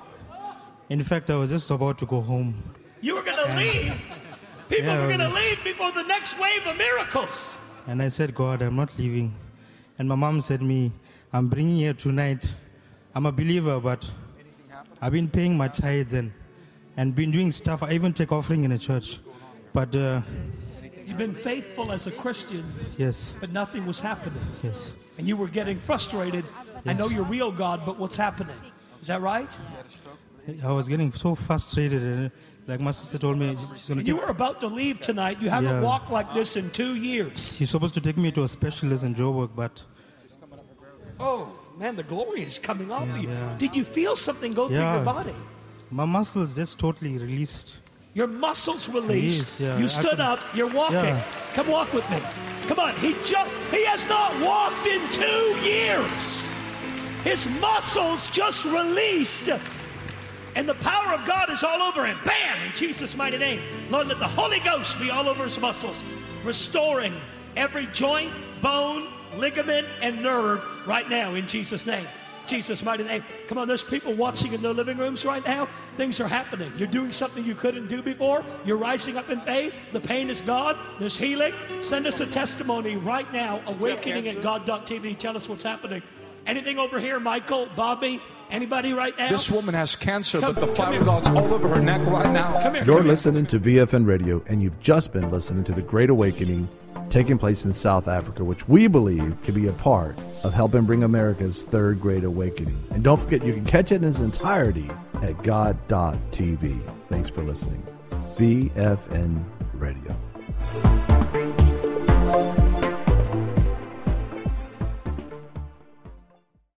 In fact, I was just about to go home. You were going to leave. People Yeah, I were was- going to leave before the next wave of miracles. And I said, God, I'm not leaving. And my mom said me, I'm bringing here tonight. I'm a believer, but I've been paying my tithes and, and been doing stuff. I even take offering in a church. But uh, You've been faithful as a Christian, yes, but nothing was happening. yes. And you were getting frustrated. I know you're real, God, but what's happening? Is that right? I was getting so frustrated. And like my sister told me, she's going to You were about to leave tonight. You haven't Yeah. walked like this in two years. she's supposed to take me to a specialist in Joburg, but Oh, man, the glory is coming off Yeah, of you. yeah. Did you feel something go through Yeah. your body? My muscles just totally released. Your muscles released. Released, yeah. You I stood could- up. You're walking. Yeah. Come walk with me. Come on. He just he has not walked in two years. His muscles just released. And the power of God is all over him. Bam! In Jesus' mighty name. Lord, let the Holy Ghost be all over his muscles, restoring every joint, bone, ligament, and nerve right now in Jesus' name. Jesus' mighty name. Come on, there's people watching in their living rooms right now. Things are happening. You're doing something you couldn't do before. You're rising up in faith. The pain is gone. There's healing. Send us a testimony right now. Awakening at God dot T V. Tell us what's happening. Anything over here, Michael, Bobby, anybody right now? This woman has cancer, Come- but the come fire here. of God's all over her neck right now. Come here. You're come here. listening to V F N Radio, and you've just been listening to the Great Awakening taking place in South Africa, which we believe can be a part of helping bring America's third Great Awakening. And don't forget, you can catch it in its entirety at God dot T V. Thanks for listening. V F N Radio.